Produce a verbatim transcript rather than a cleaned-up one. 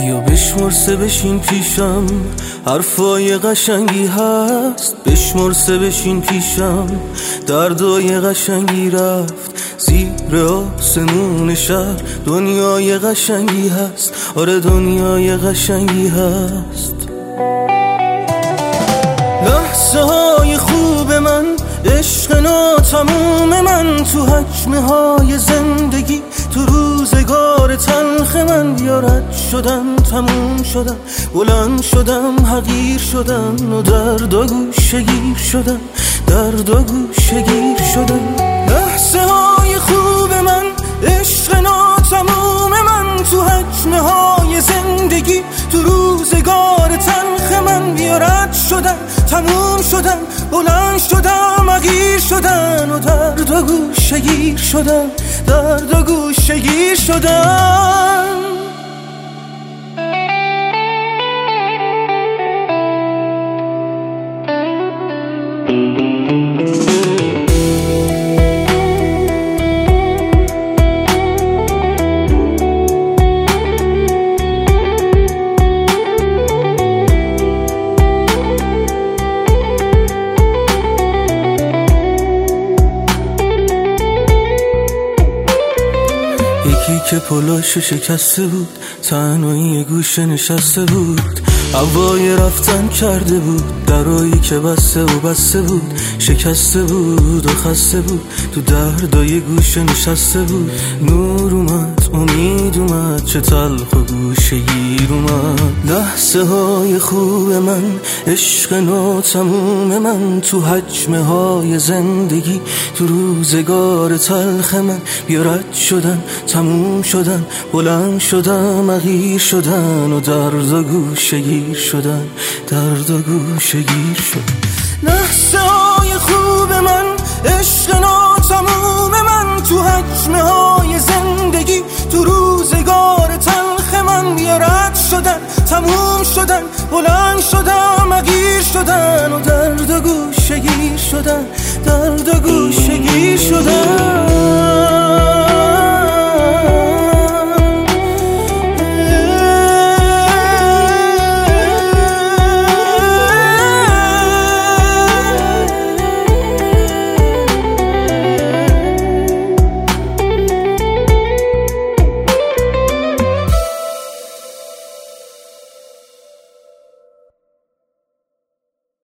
بیا بشمر سه بشین پیشم، حرفای قشنگی هست. بشمر سه بشین پیشم، دردای قشنگی رفت زیر آسمون شهر. دنیای قشنگی هست، آره دنیای قشنگی هست. لحظه های خوب من، عشق ناتموم من، تو حجمه های زندگی، تو روزگار تلخ من. بیا رد شدم، تموم شدم، بلند شدم، حقیر شدم و درد و گوشه گیر شدم، درد و گوشه گیر شدم. لحظه های خوب من، عشق ناتموم من، تو حجمه های زندگی، تو روزگار تلخ من. بیا رد شدم، تموم شدم، بلند شدم، حقیر شدم و درد و گوشه گیر شدم، درد و گوشه گیر شدم. یکی که پلاشو شکسته بود، تنهایی گوشه نشسته بود، هوای رفتن کرده بود، درایی که بسته و بسته بود، شکسته بود و خسته بود، تو دردای گوشه نشسته بود. نور اومد، امید اومد، چه تلخ و گوشه گیر اومد. لحظه های خوب من، عشق ناتموم من، تو حجمه های زندگی، تو روزگار تلخ من. بیا رد شدن، تموم شدن، بلند شدم، حقیر شدن و درد و گوشه گیر شدن، درد و گوشه گیر شد. لحظه های خوب من، عشق ناتموم من، تو حجمه های زندگی، تو روزگار تلخ من. بیا رد شدن، تموم شدن، بلند شدم، حقیر شدن و درد و گوشه گیر شدن، درد و گوشه گیر